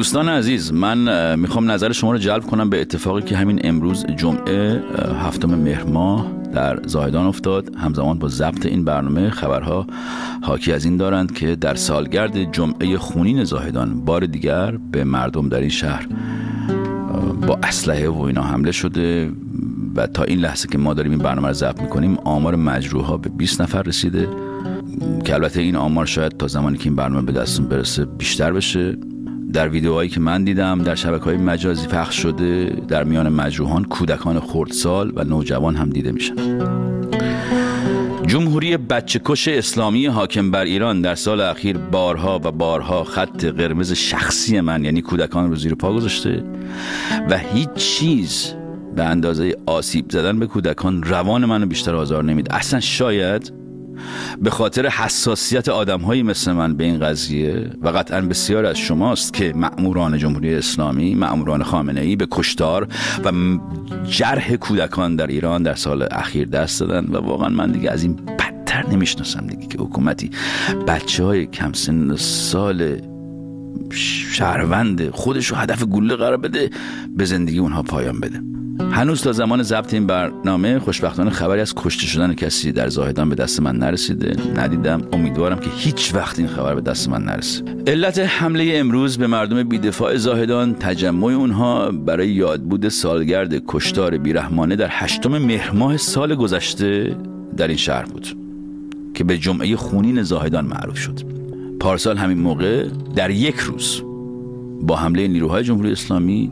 دوستان عزیز، من میخوام نظر شما رو جلب کنم به اتفاقی که همین امروز جمعه 7 مهر ماه در زاهدان افتاد. همزمان با ضبط این برنامه خبرها حاکی از این دارند که در سالگرد جمعه خونین زاهدان بار دیگر به مردم در این شهر با اسلحه و اینا حمله شده و تا این لحظه که ما داریم این برنامه رو ضبط میکنیم آمار مجروحا به 20 نفر رسیده که البته این آمار شاید تا زمانی که این برنامه به دستون برسه بیشتر بشه. در ویدیوهایی که من دیدم در شبکه‌های مجازی پخش شده در میان مجروحان کودکان خردسال و نوجوان هم دیده میشن. جمهوری بچه‌کش اسلامی حاکم بر ایران در سال اخیر بارها و بارها خط قرمز شخصی من یعنی کودکان رو زیر پا گذاشته و هیچ چیز به اندازه آسیب زدن به کودکان روان منو بیشتر آزار نمیده. اصلا شاید به خاطر حساسیت آدم‌هایی مثل من به این قضیه و قطعاً بسیار از شماست که مأموران جمهوری اسلامی، مأموران خامنه‌ای به کشتار و جرح کودکان در ایران در سال اخیر دست دادن و واقعاً من دیگه از این بدتر نمیشناسم دیگه که حکومتی بچه‌های کم سن سال شهروند خودش رو هدف گلوله قرار بده، به زندگی اونها پایان بده. هنوز تا زمان ضبط این برنامه خوشبختانه خبری از کشته شدن کسی در زاهدان به دست من نرسیده، ندیدم. امیدوارم که هیچ وقت این خبر به دست من نرسه. علت حمله امروز به مردم بی‌دفاع زاهدان تجمع اونها برای یادبود سالگرد کشتار بیرحمانه در 8 مهر ماه سال گذشته در این شهر بود که به جمعه خونین زاهدان معروف شد. پارسال همین موقع در یک روز با حمله نیروهای جمهوری اسلامی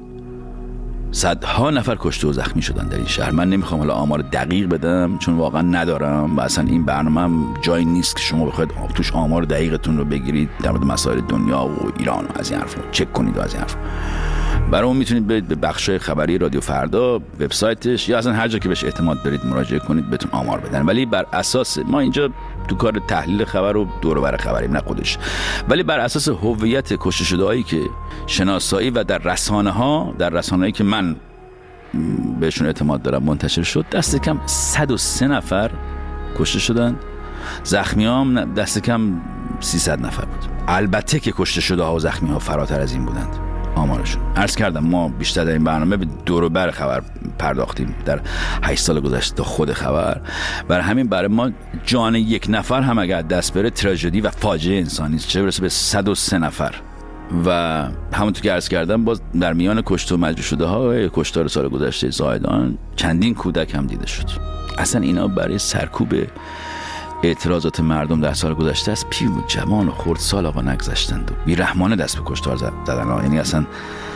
صدها نفر کشته و زخمی شدن در این شهر. من نمیخوام حالا آمار دقیق بدم چون واقعا ندارم و اصلا این برنامه جایی نیست که شما بخواید توش آمار دقیقتون رو بگیرید در مورد مسائل دنیا و ایران و از این حرفا چک کنید و از این حرفا. برای اون میتونید برید به بخشای خبری رادیو فردا وبسایتش یا اصلا هر جا که بهش اعتماد دارید مراجعه کنید بهتون آمار بدن. ولی بر اساس ما اینجا تو کار تحلیل خبر و دور و بر خبریم نه خودش، ولی بر اساس هویت کشته شده‌هایی که شناسایی و در رسانه‌ای که من بهشون اعتماد دارم منتشر شد، دست کم 103 نفر کشته شدن، زخمیام دست کم 300 نفر بود. البته که کشته شده‌ها و زخمی‌ها فراتر از این بودند آمارشون. عرض کردم ما بیشتر در این برنامه به دور و بر خبر پرداختیم در 8 سال گذشته تا خود خبر. برای همین برای ما جان یک نفر هم اگر دست بره تراژدی و فاجعه انسانی است، چه برسه به 103 نفر. و همونطور که عرض کردم باز در میان کشته و مجروح شده ها کشتار سال گذشته زاهدان چندین کودک هم دیده شد. اصلا اینا برای سرکوب اعتراضات مردم در سال گذشته از پیر و جوان و خردسال آقا نگذشتند و بیرحمانه دست به کشتار زدن. یعنی اصلا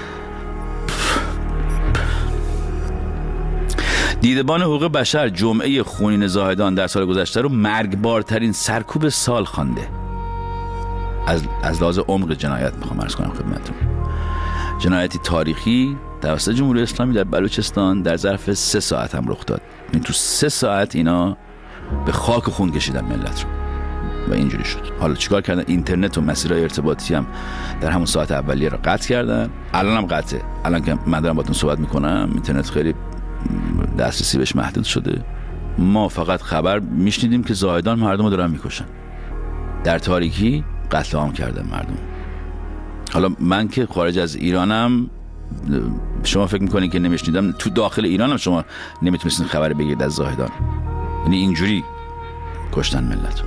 دیدبان حقوق بشر جمعه خونین زاهدان در سال گذشته رو مرگبارترین سرکوب سال خوانده. از لحاظ عمق جنایت میخوام عرض کنم خدمتتون. جنایتی تاریخی توسط جمهوری اسلامی در بلوچستان در ظرف 3 ساعت هم رخ داد. این تو 3 ساعت اینا به خاک و خون کشیدن ملت رو و اینجوری شد. حالا چیکار کردن؟ اینترنت و مسیرهای ارتباطی هم در همون ساعت اولیه رو قطع کردن. الان هم قطعه. الان که من دارم باهاتون صحبت میکنم اینترنت خیلی دسترسی بهش محدود شده. ما فقط خبر میشنیدیم که زاهدان مردم رو دارن میکشن، در تاریکی قتل عام کردن مردم. حالا من که خارج از ایرانم، شما فکر میکنین که نمیشنیدم؟ تو داخل ایرانم شما نمیتونستین خبر بگیرید از زاهدان. یعنی اینجوری کشتن ملت.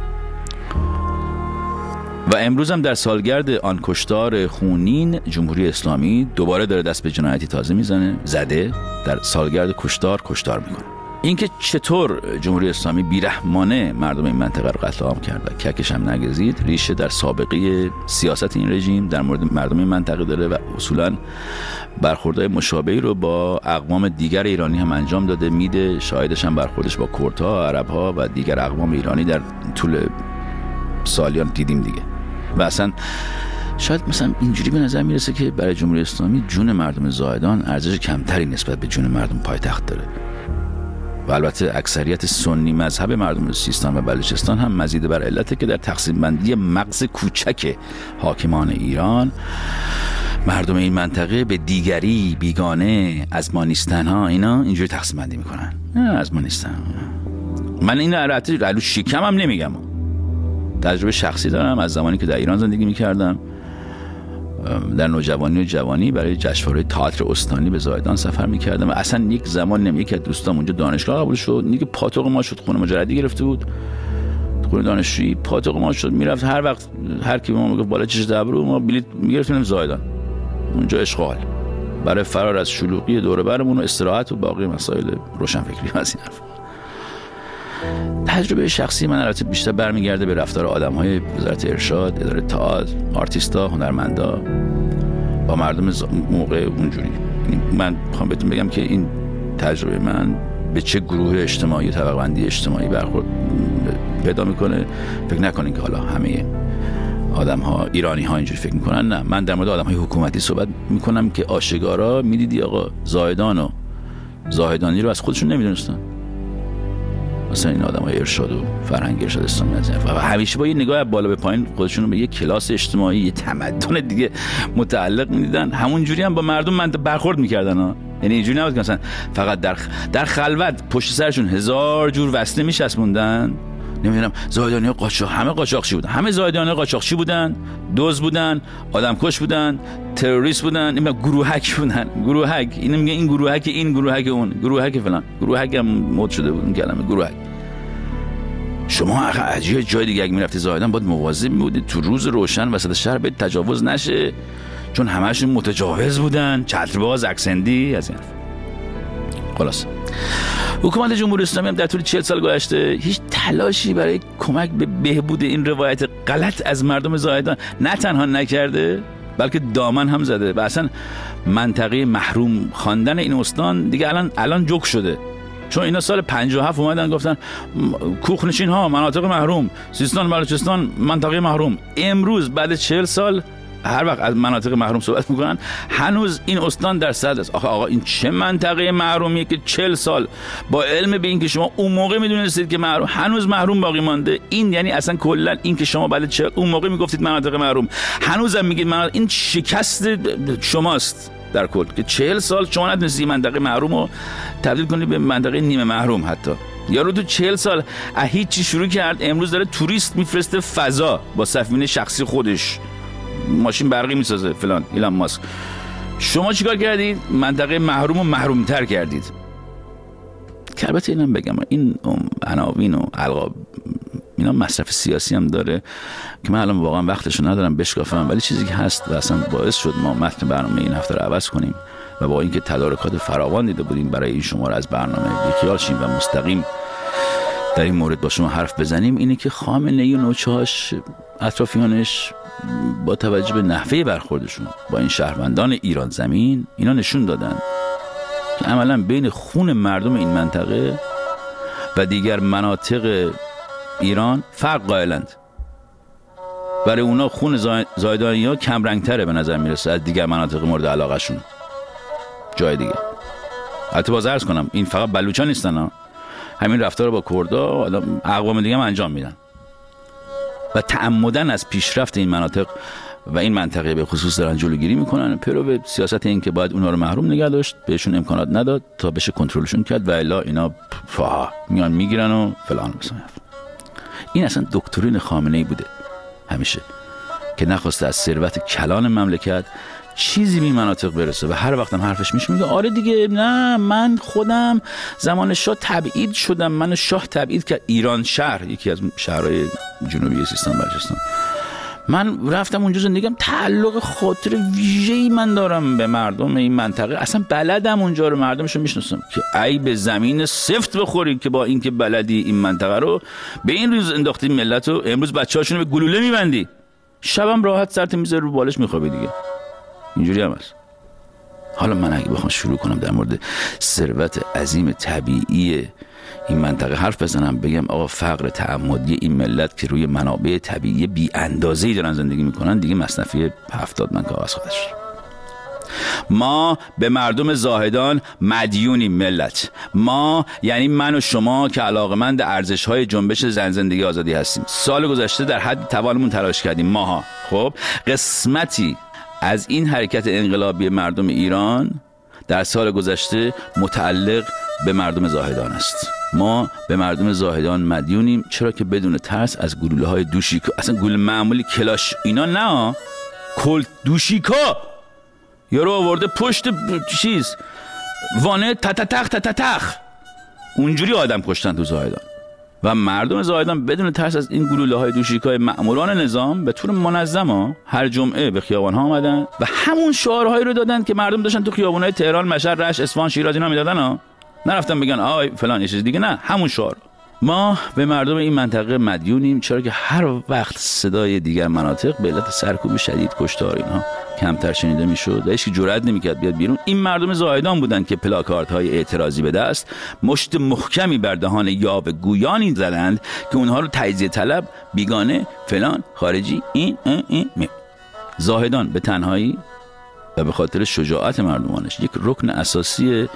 و امروز هم در سالگرد آن کشتار خونین جمهوری اسلامی دوباره داره دست به جنایتی تازه زده در سالگرد کشتار میکنه. اینکه چطور جمهوری اسلامی بیرحمانه مردم این منطقه رو قتل عام کرد و ککش هم نگزید ریشه در سابقه سیاست این رژیم در مورد مردم این منطقه داره و اصولاً برخوردهای مشابهی رو با اقوام دیگر ایرانی هم انجام داده میده. شاهدش هم برخوردش با کردها، عربها و دیگر اقوام ایرانی در طول سالیان دیدیم دیگه. و اصلا شاید مثلا اینجوری به نظر میرسه که برای جمهوری اسلامی جون مردم زاهدان ارزش کمتری نسبت به جون مردم پایتخت داره. و البته اکثریت سنی مذهب مردم سیستان و بلوچستان هم مزید بر علته که در تقسیم بندی مغز کوچک حاکمان ایران مردم این منطقه به دیگری، بیگانه، از ما نیستن ها، اینا اینجوری تقسیم بندی میکنن. از ما نیستن. من این البته رلو شیکم هم نمیگم، تجربه شخصی دارم از زمانی که در ایران زندگی میکردم در نوجوانی و جوانی برای جشنواره تئاتر استانی به زاهدان سفر می‌کردم و اصلا یک زمان یکی از دوستام اونجا دانشگاه قبول شد، دیگه پاتوق ما شد، خونه مجردی گرفته بود، خونه دانشجویی پاتوق ما شد، میرفت هر وقت هر کی ما میگفت بالا چش دبرو ما بلیط میگرفتیم زاهدان، اونجا اشغال برای فرار از شلوغی دور برمون و استراحت و باقی مسائل روشنفکری و از این حرفا. تجربه شخصی من البته بیشتر برمیگرده به رفتار آدم‌های وزارت ارشاد، اداره تئاتر، آرتیستا، هنرمندا با مردم موقع اونجوری. من میخوام بهتون بگم که این تجربه من به چه گروه اجتماعی، طبقه بندی اجتماعی برخورد پیدا میکنه. فکر نکنین که حالا همه آدم‌ها ایرانی‌ها اینجوری فکر میکنن، نه، من در مورد آدم‌های حکومتی صحبت میکنم که آشکارا میدیدی آقا زاهدان و زاهدانی رو از خودشون نمیدونستن. مثلا این آدمای ارشاد و فرهنگ ارشاد اسلامی از و همیشه با یه نگاه بالا به پایین خودشون رو به یه کلاس اجتماعی، یه تمدن دیگه متعلق می‌دیدن. همون جوری هم با مردم برخورد می‌کردن ها. یعنی اینجوری نبود که مثلا فقط در خلوت پشت سرشون هزار جور وسته می‌چسبوندن. نمیدونم زاهدانی قاچاق، همه قاچاقچی بودن، همه زاهدانی قاچاقچی بودن، دزد بودن، آدمکش بودن، تروریست بودن، این گروهک بودن، گروهک، اینو میگه این گروهک، این گروهک، اون گروهک فلان، گروهک هم مد شده بود اون کلمه گروهک. شما از جای دیگه اگه میرفتی زاهدان باید مواظب بودی تو روز روشن وسط شهر به تجاوز نشه، چون همه‌شون متجاوز بودن، چترباز، اکسندی، از این خلاص. حکومت جمهوری اسلامی هم در طول 40 سال گذشته هیچ تلاشی برای کمک به بهبود این روایت غلط از مردم زاهدان نه تنها نکرده، بلکه دامن هم زده و اصلا منطقه محروم خواندن این استان دیگه الان جوک شده. چون اینا سال 57 اومدن گفتن کوخنشین ها مناطق محروم، سیستان بلوچستان منطقه محروم. امروز بعد 40 سال هر وقت از مناطق محروم صحبت میکنن هنوز این استان در صدر است. آقا این چه منطقه محرومیه که 40 سال با علم به این که شما اون موقع میدونستید که محروم، هنوز محروم باقی مانده؟ این یعنی اصلا کلا این که شما بعد 40 اون موقع میگفتید مناطق محروم، هنوزم میگید این شکست شماست در کل که 40 سال شما نتونستید منطقه محروم رو تبدیل کنید به منطقه نیمه محروم. حتی یارو تو 40 سال هیچی شروع کرد، امروز داره توریست میفرسته فضا با سفینه شخصی خودش، ماشین برقی میسازه فلان، ایلان ماسک. شما چیکار کردید؟ منطقه محروم و محرومتر کردید. که البته اینم بگم این عناوین و القاب اینا مصرف سیاسی هم داره که من الان واقعا وقتشو ندارم بشکافم، ولی چیزی که هست و اصلا باعث شد ما متن برنامه این هفته رو عوض کنیم و با اینکه تدارکات فراوان دیده بودیم برای این شماره از برنامه بیخیال شیم و مستقیم در این مورد با شما حرف بزنیم، اینه که خامنه‌ای و نوچه‌هاش، اطرافیانش با توجه به نحوه برخوردشون با این شهروندان ایران زمین اینا نشون دادن که عملا بین خون مردم این منطقه و دیگر مناطق ایران فرق قائلند. برای اونا خون زاهدانی ها کم رنگ تره به نظر میرسه از دیگر مناطق مورد علاقه شون جای دیگه. البته باز عرض کنم این فقط بلوچان نیستن ها. همین رفتار با کردا اقوام دیگه هم انجام میدن و تعمدن از پیشرفت این مناطق و این منطقه به خصوص دارن جلوگیری میکنن، پیرو به سیاست این که باید اونا رو محروم نگه داشت، بهشون امکانات نداد تا بشه کنترلشون کرد و الا اینا میان میگیرن و فلان مثلا. این اصلا دکترین خامنه‌ای بوده همیشه که نخواسته از ثروت کلان مملکت چیزی به مناطق برسه و هر وقتم حرفش میگه آره دیگه، نه من خودم زمان شاه تبعید شدم، من شاه تبعید که ایران شهر یکی از شهرهای جنوبی سیستان بلوچستان، من رفتم اونجا زندگیم، تعلق خاطر ویژه‌ای من دارم به مردم این منطقه، اصلا بلدم اونجا رو، مردمشو میشناسم که ای به زمین سفت بخوری که با اینکه بلدی این منطقه رو به این روز انداختی ملت رو، امروز بچه‌هاشونو به گلوله میبندی، شبم راحت سرت میذاری رو بالش میخوابی دیگه. اینجوری هم هست. حالا من اگه بخوام شروع کنم در مورد ثروت عظیم طبیعی این منطقه حرف بزنم، بگم آقا فقر تعمدی این ملت که روی منابع طبیعی بی اندازه‌ای دارن زندگی میکنن، دیگه مصنفی 70 من کاغذ خودش. ما به مردم زاهدان مدیونیم ملت. ما یعنی من و شما که علاقمند ارزش‌های جنبش زن زندگی آزادی هستیم. سال گذشته در حد توانمون تلاش کردیم ماها. خب قسمتی از این حرکت انقلابی مردم ایران در سال گذشته متعلق به مردم زاهدان است. ما به مردم زاهدان مدیونیم، چرا که بدون ترس از گلوله‌های دوشی، اصلا گلوله معمولی کلاش اینا نه، کلت دوشیکا یارو آورده پشت چیز وانه تتتخ اونجوری آدم کشتن تو زاهدان و مردم زاهدان بدون ترس از این گلوله های دوشیکای مأموران نظام به طور منظم هر جمعه به خیابان ها آمدن و همون شعارهایی رو دادن که مردم داشتن تو خیابان‌های تهران، مشهد، رشت، اصفهان، شیراز اینا میدادن ها. نرفتن بگن آی فلان یه چیز دیگه، نه، همون شعار. ما به مردم این منطقه مدیونیم، چرا که هر وقت صدای دیگر مناطق به علت سرکوب شدید، کشتار اینها کمتر شنیده میشد و هیچ کی جرئت نمیکرد بیاد بیرون، این مردم زاهدان بودن که پلاکاردهای اعتراضی به دست مشت محکمی بر دهان یاوه گویانی زدند که اونها رو تجزیه طلب، بیگانه، فلان، خارجی، این زاهدان به تنهایی و به خاطر شجاعت مردمانش یک رکن اساسی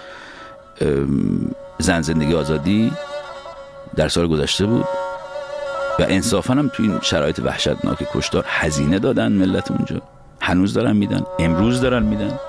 زن زندگی آزادی در سال گذشته بود و انصافاً هم تو این شرایط وحشتناک کشتار هزینه دادن ملت اونجا، هنوز دارن میدن، امروز دارن میدن.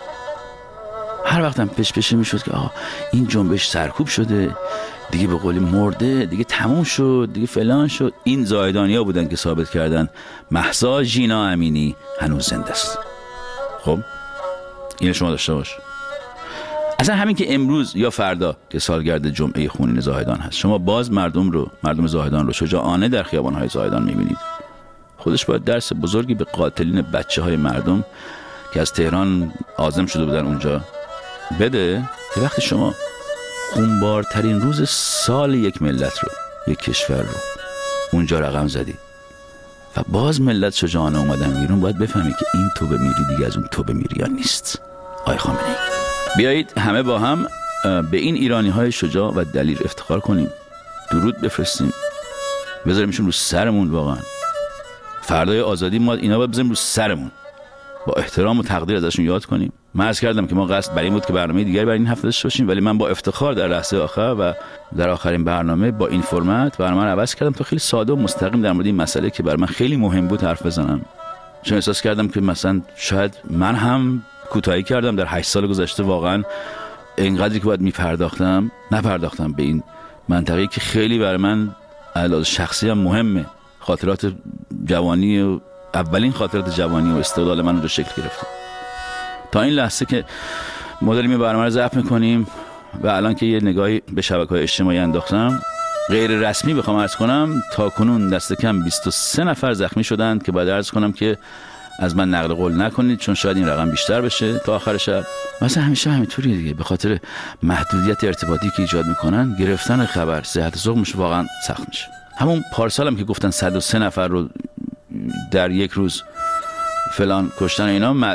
هر وقتم پش میشد که این جنبش سرکوب شده دیگه، به قولی مرده دیگه، تموم شد دیگه، فلان شد. این زاهدانیا بودن که ثابت کردن مهسا ژینا امینی هنوز زنده است. خب اینو شما داشته باش. اصلا همین که امروز یا فردا که سالگرد جمعه خونین زاهدان هست، شما باز مردم زاهدان رو شجاعانه در خیابان‌های زاهدان می‌بینید، خودش باید درس بزرگی به قاتلین بچه‌های مردم که از تهران عازم شده بودن اونجا بده که وقتی شما خونبارترین روز سال یک ملت رو، یک کشور رو اونجا رقم زدی و باز ملت شجاعانه اومدن بیرون، باید بفهمی که این توبه میری دیگه از اون توبه میریان نیست. آقای خامنه‌ای، بیایید همه با هم به این ایرانی‌های شجاع و دلیر افتخار کنیم، درود بفرستیم، بذاریمشون رو سرمون. واقعا فردای آزادی ما اینا باید بذاریم رو سرمون، با احترام و تقدیر ازشون یاد کنیم. من عرض کردم که ما قصد بر این بود که برنامه دیگری برای این هفته داشته باشیم، ولی من با افتخار در لحظه آخر و در آخرین برنامه با این فرمت برنامه رو عوض کردم تا خیلی ساده و مستقیم در مورد این مسئله که برای من خیلی مهم بود حرف بزنم، چون احساس کردم که مثلا شاید من هم کوتاهی کردم در 8 سال گذشته، واقعا اینقدری که باید نپرداختم به این منطقه‌ای که خیلی برای من علاوه شخصی هم مهمه. خاطرات جوانی و اولین خاطرات جوانی و استقلال من رو شکل گرفته تا این لحظه که ما داریم این برنامه رو ضبط می‌کنیم و الان که یه نگاهی به شبکه‌های اجتماعی انداختم، غیر رسمی بخوام عرض کنم تا کنون دست کم 23 نفر زخمی شدند که باید عرض کنم که از من نقل قول نکنید، چون شاید این رقم بیشتر بشه تا آخر شب. مثلا همیشه همینطوریه دیگه، به خاطر محدودیت ارتباطی که ایجاد میکنن گرفتن خبر صحت ذوقش واقعا سخت میشه. همون پارسالم که گفتن 103 نفر رو در یک روز فلان کشتن اینا،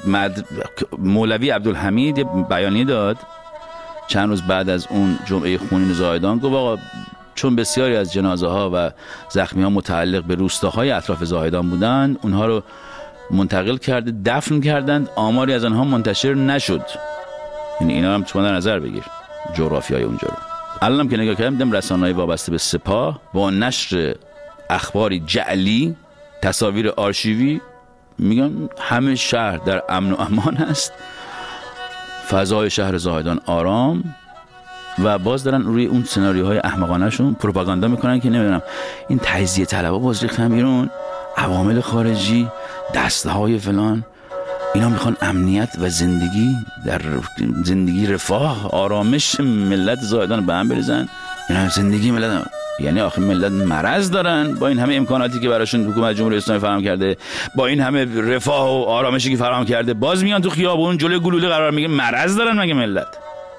مولوی عبدالحمید یه بیانیه داد چند روز بعد از اون جمعه خونین زاهدان، گفت آقا چون بسیاری از جنازه ها و زخمی ها متعلق به روستاهای اطراف زاهدان بودند، اونها رو منتقل کرده، دفن کردند، آماری از آنها منتشر نشد. یعنی اینا هم شما در نظر بگیر جغرافیای اونجا رو. الانم که نگاه کردم دیدم رسانه‌های وابسته به سپاه با نشر اخباری جعلی، تصاویر آرشیوی، میگن همه شهر در امن و امان است، فضای شهر زاهدان آرام، و باز دارن روی اون سناریوهای احمقانه‌شون پروپاگاندا میکنن که نمیدونم این تجزیه طلبا باز ریختن بیرون، عوامل خارجی، دسته‌های فلان، اینا میخوان امنیت و زندگی رفاه آرامش ملت زاهدان به هم بریزن. اینا زندگی ملت، یعنی آخه ملت مرض دارن با این همه امکاناتی که براشون حکومت جمهوری اسلامی فراهم کرده، با این همه رفاه و آرامشی که فراهم کرده، باز میان تو خیابون جلوی گلوله قرار میگیرن. مرض دارن مگه ملت؟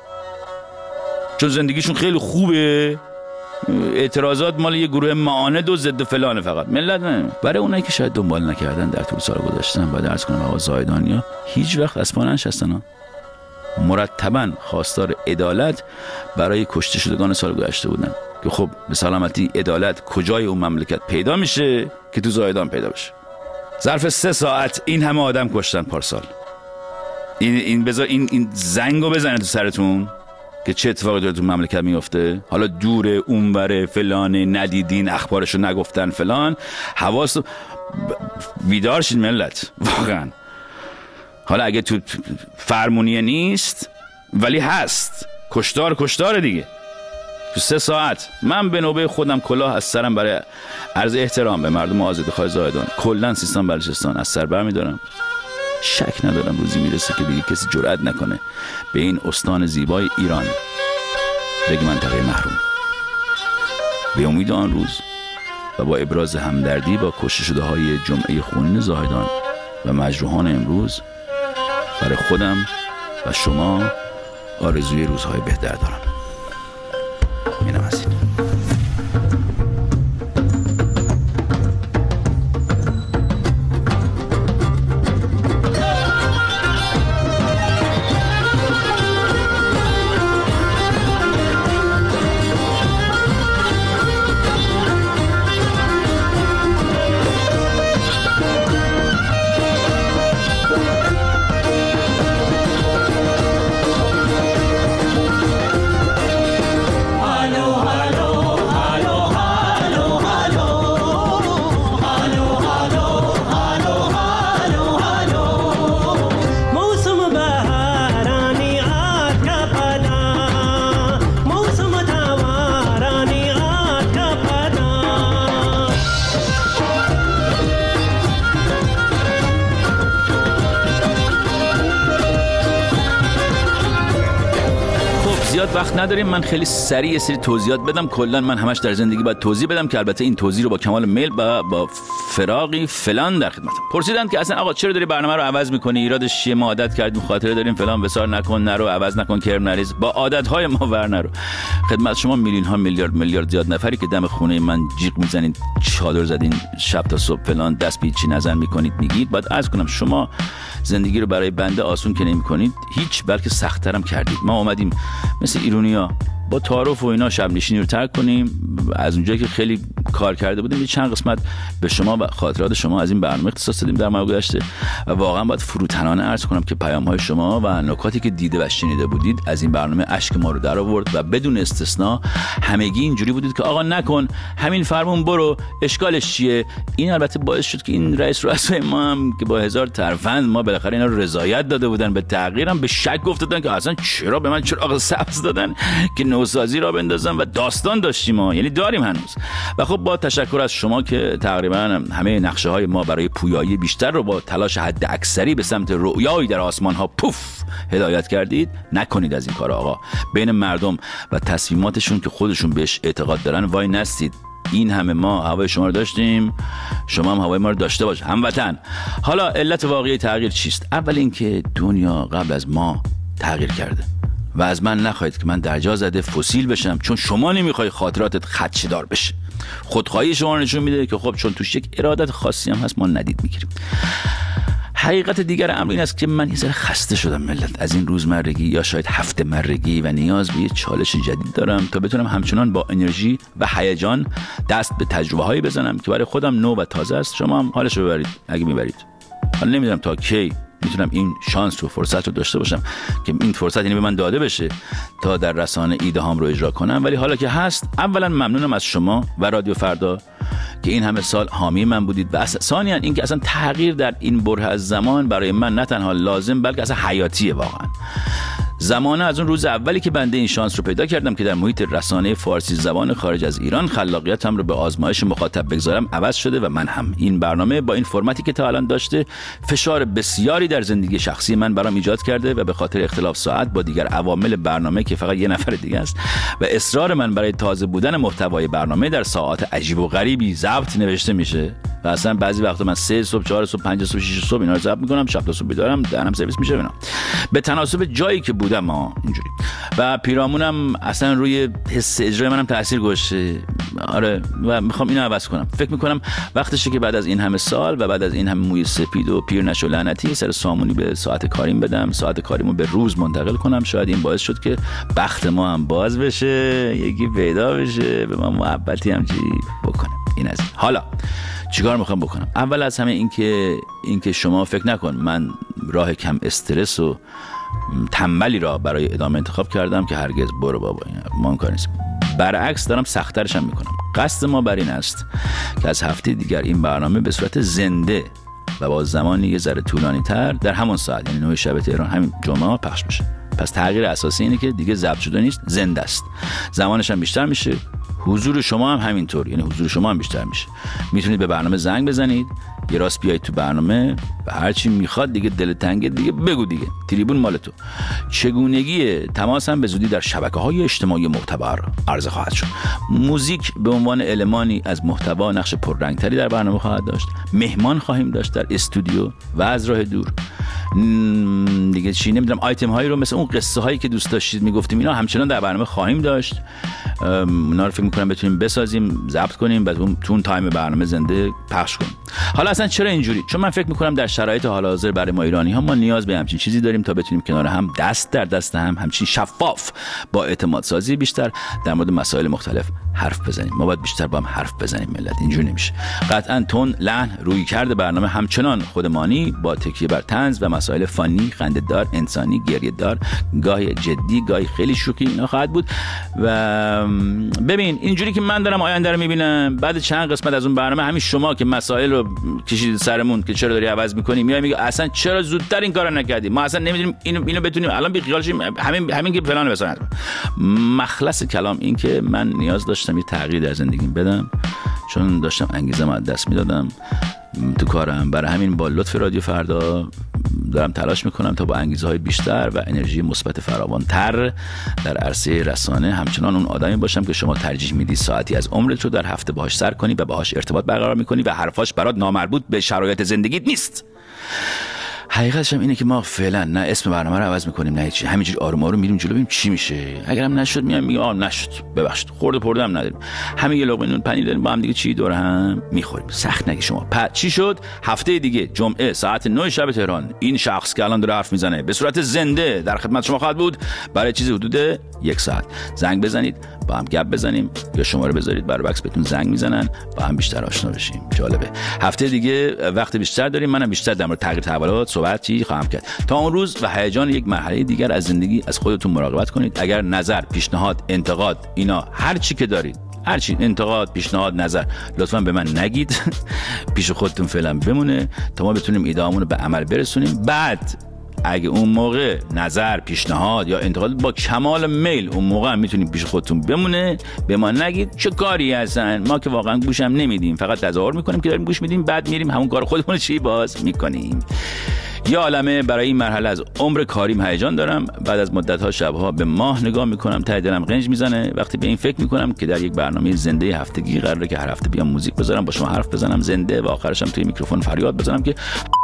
چون زندگیشون خیلی خوبه، اعتراضات مال یه گروه معاند و ضد فلانه فقط، ملت نه. برای اونایی که شاید دنبال نکردن در طول سال گذشته، باید عرض کنم آقا زاهدانیا هیچ وقت از پا ننشستن، مرتباً خواستار عدالت برای کشته شدگان سال گذشته بودن که خب به سلامتی عدالت کجای اون مملکت پیدا میشه که تو زاهدان پیدا بشه. ظرف 3 ساعت این همه آدم کشتن پارسال. این بذار این زنگو بزنه تو سرتون که چه اتفاقی داره تو مملکت میفته. حالا دوره، اونوره، فلانه، ندیدین، اخبارشو نگفتن فلان، حواس بیدار شید ملت واقعا. حالا اگه تو فرمونیه نیست ولی هست، کشتار دیگه. تو 3 ساعت من به نوبه خودم کلاه از سرم برای عرض احترام به مردم آزادخواه زاهدان کلا سیستان بلوچستان از سر برمی‌دارم. شک ندارم روزی میرسه که دیگه کسی جرئت نکنه به این استان زیبای ایران بگه منطقه محروم. به امید آن روز و با ابراز همدردی با کشته شده‌های جمعه خونین زاهدان و مجروحان امروز، برای خودم و شما آرزوی روزهای بهتر دارم. اینم از این. زیاد وقت نداریم، من خیلی سریع یه سری توضیحات بدم. کلا من همش در زندگی باید توضیح بدم که البته این توضیح رو با کمال میل و با فراغی فلان در خدمتم. پرسیدن که اصلا آقا چرا داری برنامه رو عوض می‌کنی؟ ایرادش چیه؟ ما عادت کردیم، خاطره داریم فلان، بسار نکن، نرو، عوض نکن، کرم نریز، با عادت‌های ما ور نرو. خدمت شما میلیون ها میلیارد زیاد نفری که دم خونه من جیغ میزنین، چادر زدین، شب تا صبح فلان، دست به چی نظر میکنید میگید، بعد عرض کنم شما زندگی رو برای بنده آسون که نمی‌کنید هیچ، بلکه سخت‌ترم کردید. ما اومدیم مثل ایرونیا با تعارف و اینا شب نشینی رو ترک کنیم. از اونجایی که خیلی کار کرده بودیم یه چند قسمت به شما و خاطرات شما از این برنامه اختصاص دادیم در ماه گذشته و واقعا باید فروتنانه عرض کنم که پیام‌های شما و نکاتی که دیده و شنیده بودید از این برنامه اشک ما رو در آورد و بدون استثنا همگی اینجوری بودید که آقا نکن، همین فرمون برو، اشکالش چیه؟ این البته باعث شد که این رئیس رؤسای ما هم که با هزار ترفند ما بالاخره اینا رو رضایت داده بودن به تغییرم به شک افتادن که اصلا چرا به من چراغ سبز دادن که نوسازی را بندازم و داستان داشتیم ما، یعنی داریم هنوز. و خب با تشکر از شما که تقریبا همه نقشه های ما برای پویایی بیشتر رو با تلاش حد اکثری به سمت رؤیایی در آسمان ها پوف هدایت کردید. نکنید از این کار آقا. بین مردم و تصمیماتشون که خودشون بهش اعتقاد دارن وای نستید. این همه ما هوای شما رو داشتیم، شما هم هوای ما رو داشته باش هموطن. حالا علت واقعی تغییر چیست؟ اول اینکه دنیا قبل از ما تغییر کرده و از من نخواهید که من درجا زده فسیل بشم، چون شما نمیخوای خاطراتت خدشه‌دار بشه. خودخواهی شما نشون میده که خب چون توش یک ارادت خاصی هم هست ما ندید میگیریم. حقیقت دیگر امر این است که من یه ذره خسته شدم ملت از این روزمرگی یا شاید هفته مرگی و نیاز به یه چالش جدید دارم تا بتونم همچنان با انرژی و هیجان دست به تجربه هایی بزنم که برای خودم نو و تازه است. شما هم حالش رو ببرید اگه میبرید. حالا نمیدونم تا کی میتونم این شانس رو فرصت رو داشته باشم که این فرصت یعنی به من داده بشه تا در رسانه ایده هام رو اجرا کنم، ولی حالا که هست اولا ممنونم از شما و رادیو فردا که این همه سال حامی من بودید و ثانیاً این که اصلا تغییر در این بره از زمان برای من نه تنها لازم بلکه اصلا حیاتیه. واقعا زمانه از اون روز اولی که بنده این شانس رو پیدا کردم که در محیط رسانه فارسی زبان خارج از ایران خلاقیتم رو به آزمایش مخاطب بگذارم عوض شده و من هم این برنامه با این فرمتی که تا الان داشته فشار بسیاری در زندگی شخصی من برام ایجاد کرده و به خاطر اختلاف ساعت با دیگر عوامل برنامه که فقط یه نفر دیگه است و اصرار من برای تازه بودن محتوای برنامه در ساعات عجیب و غریبی ضبط نوشته میشه و اصلا بعضی وقتا من 3 صبح 4 صبح 5 صبح 6 صبح اینا رو ضبط میکنم، شب تا صبح بیدارم، دهنم سرویس میشه اینا به تناسب جایی که بودم اینجوری و پیرامونم اصلا روی حس اجرای منم تاثیر گذاشته. آره و میخوام اینو عوض کنم. فکر میکنم وقتشه که بعد از این همه سال و بعد از این همه موی سپید و پیر نشو لعنتی سر سامونی به ساعت کاریم بدم، ساعت کاریمو به روز منتقل کنم. شاید این باعث شد که بخت ما هم باز بشه، یکی پیدا بشه به ما محبتی هم چی بکنه. این از حالا چیکار میخوام بکنم؟ اول از همه اینکه شما فکر نکن من راه کم استرس و تنبلی را برای ادامه انتخاب کردم که هرگز برو بابا این ما کار نیست. برعکس دارم سخت‌ترش هم میکنم. قصد ما بر این است که از هفته دیگر این برنامه به صورت زنده و با زمانی یه ذره طولانی تر در همون ساعت یعنی 9 شب تهران همین جمعه پخش بشه. پس تغییر اساسی اینه که دیگه ضبط شده نیست، زنده است. زمانش هم بیشتر میشه، حضور شما هم همینطور، یعنی حضور شما هم بیشتر میشه. میتونید به برنامه زنگ بزنید، یه راست بیایید تو برنامه و هر چی میخواد دیگه، دل تنگه دیگه بگو دیگه، تریبون مال تو. چگونگی تماس هم به زودی در شبکه‌های اجتماعی معتبر عرضه خواهد شد. موزیک به عنوان المانی از محتوا نقش پررنگتری در برنامه خواهد داشت. مهمان خواهیم داشت در استودیو و از راه دور. دیگه چی نمیدونم، آیتم هایی رو مثل اون قصه هایی که دوست داشتید میگفتیم اینا همچنان در برنامه خواهیم داشت. اونا رو فکر میکنم بتونیم بسازیم، ضبط کنیم، بعد تو اون تایم برنامه زنده پخش کنیم. حالا اصلا چرا اینجوری؟ چون من فکر میکنم در شرایط حال حاضر برای ما ایرانی ها ما نیاز به همچین چیزی داریم تا بتونیم کنار هم دست در دست هم همچین شفاف با اعتماد سازی بیشتر در مورد مسائل مختلف حرف بزنیم. ما باید بیشتر با هم حرف بزنیم ملت، اینجوری نمیشه. قطعا تون، لحن، روی کرده برنامه همچنان خودمانی با تکیه بر طنز و مسائل فانی، خنده‌دار، انسانی، گریه‌دار، گاهی جدی، گاهی خیلی شوخی اینا خواهد بود. و ببین اینجوری که من دارم آینده رو میبینم، بعد چند قسمت از اون برنامه همین شما که مسائل رو کشید سرمون که چرا داری عوض می‌کنی، میای میگه اصلا چرا زودتر این کارو نکردی، ما اصلا نمیدونیم اینو بتونیم الان بی خیال شیم، همین که پلان بسازیم. مخلص کلام این که من نیاز داشتم یه تغییر در زندگیم بدم، چون داشتم انگیزه‌مو از دست میدادم تو کارم. برای همین با لطف رادیو فردا دارم تلاش میکنم تا با انگیزه‌های بیشتر و انرژی مثبت فراوان‌تر در عرصه رسانه همچنان اون آدمی باشم که شما ترجیح میدی ساعتی از عمرت رو در هفته باهاش سر کنی و باهاش ارتباط برقرار میکنی و حرفاش برات نامربوط به شرایط زندگیت نیست. حقیقتش هم اینه که ما فعلا نه اسم برنامه رو عوض میکنیم نه هیچی، همینجوری آروم آروم میریم جلو ببینیم چی میشه. اگرم نشد میام میگم نشد، ببخشید، خورده هم نداریم، همین یه لقمه نون پنیر داریم با هم دیگه چی دور هم میخوریم. سخت نگی شما. چی شد؟ هفته دیگه جمعه ساعت 9 شب تهران این شخص که الان داره حرف میزنه به صورت زنده در خدمت شما خواهد بود برای چیزی حدود 1 ساعت. زنگ بزنید با هم گپ بزنیم یا شماره بذارید برعکس بهتون زنگ میزنن با هم بیشتر آشنا بشیم. جالبه. هفته دیگه وقت بیشتر داریم، منم بیشتر در مورد تغییر تحولات صحبتی خواهم کرد. تا اون روز و هیجان یک مرحله دیگر از زندگی از خودتون مراقبت کنید. اگر نظر، پیشنهاد، انتقاد، اینا هر چی که دارید، هر چی انتقاد، پیشنهاد، نظر، لطفاً به من نگید. پیش خودتون فعلا بمونه تا ما بتونیم ایده‌هامون رو به عمل برسونیم. بعد اگه اون موقع نظر، پیشنهاد یا انتقاد با کمال میل اون موقع هم میتونیم پیش خودتون بمونه، به ما نگید چه کاری هستن، ما که واقعا گوش هم نمیدیم، فقط تظاهر میکنیم که داریم گوش میدیم، بعد میریم همون کار خودمون چی باز میکنیم. یا عالمه برای این مرحله از عمر کاریم هیجان دارم. بعد از مدت‌ها شب‌ها به ماه نگاه میکنم، ته دلم قنج میزنه وقتی به این فکر میکنم که در یک برنامه زنده هفتگی قراره که هر هفته بیام موزیک بذارم، با شما حرف بزنم زنده و آخرش هم توی میکروفون فریاد بزنم که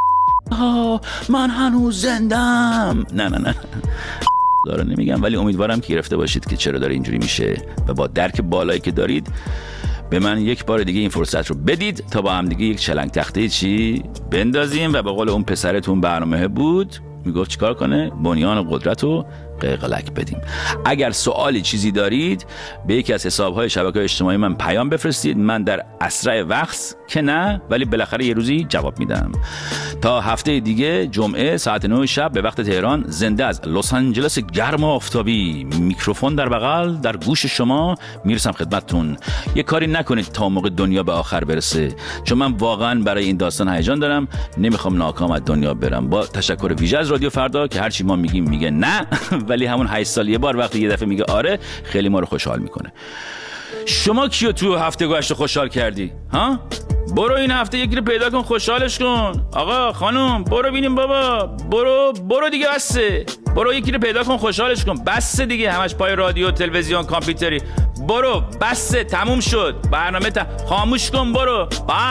من هنوز زندم. نه داره نمیگم، ولی امیدوارم که گرفته باشید که چرا داره اینجوری میشه و با درک بالایی که دارید به من یک بار دیگه این فرصت رو بدید تا با هم دیگه یک چلنگ تخته چی بندازیم و به قول اون پسرتون برنامه بود میگفت چیکار کنه، بنیان قدرت رو قلقلک بدیم. اگر سوالی چیزی دارید به یکی از حساب‌های شبکه‌های اجتماعی من پیام بفرستید، من در اسرع وقت که نه ولی بالاخره یه روزی جواب میدم. تا هفته دیگه جمعه ساعت 9 شب به وقت تهران زنده از لس آنجلس گرم و آفتابی، میکروفون در بغل در گوش شما میرسم خدمتتون. یه کاری نکنید تا موقع دنیا به آخر برسه، چون من واقعا برای این داستان هیجان دارم، نمیخوام ناکام از دنیا برم. با تشکر ویژه از رادیو فردا که هرچی ما میگیم میگه نه ولی همون 8 سال یه بار وقتی یه دفعه میگه آره خیلی ما رو خوشحال میکنه. شما کیو تو هفته گذشته خوشحال کردی؟ ها؟ برو این هفته یکی رو پیدا کن خوشحالش کن. آقا خانم برو ببینیم بابا، برو دیگه بسه، برو یکی رو پیدا کن خوشحالش کن. بسه دیگه همش پای رادیو، تلویزیون، کامپیوتری. برو بسه، تموم شد برنامه، خاموش کن، برو.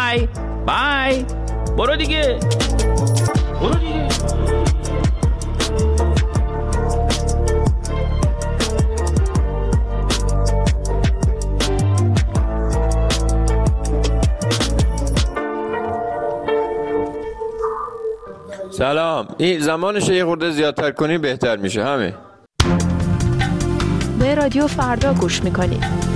بای برو دیگه. سلام، این زمانش یه خورده زیادتر کنی بهتر میشه. همه به رادیو فردا گوش میکنید.